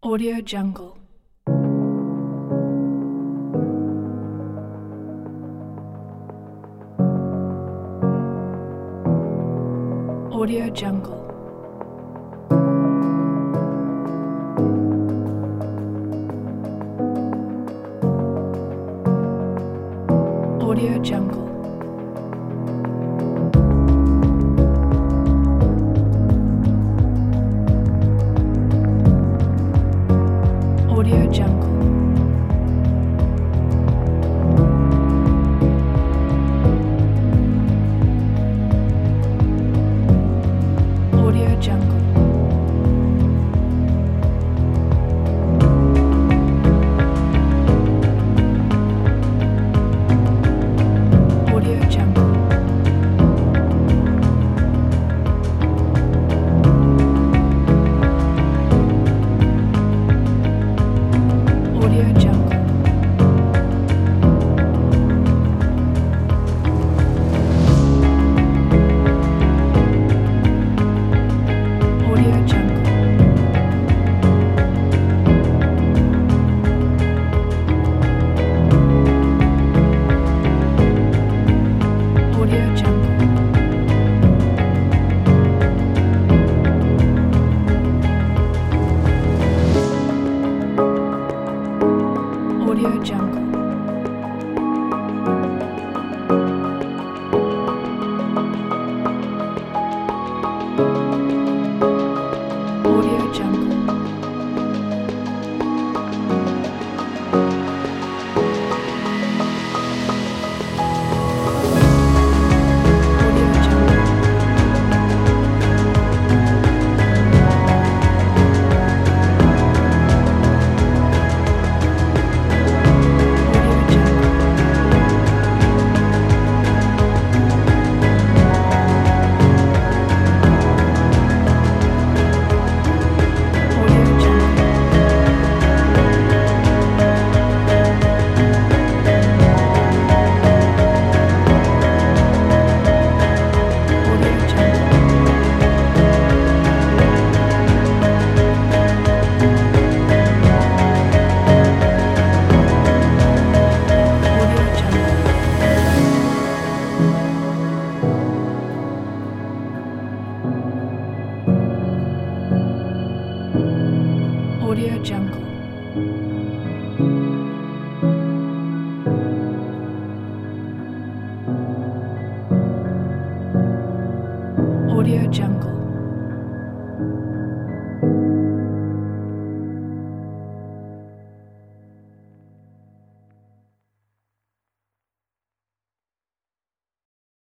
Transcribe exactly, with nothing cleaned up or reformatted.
Audio Jungle. Audio Jungle. Audio Jungle. Audio Jungle. Audio Jungle. Audio Jungle. Audio Jungle. Audio Jungle. Audio Jungle. Audio Jungle. Audio Jungle. Audio Jungle. Audio Jungle. Audio Jungle. Audio Jungle. Audio Jungle. Audio Jungle.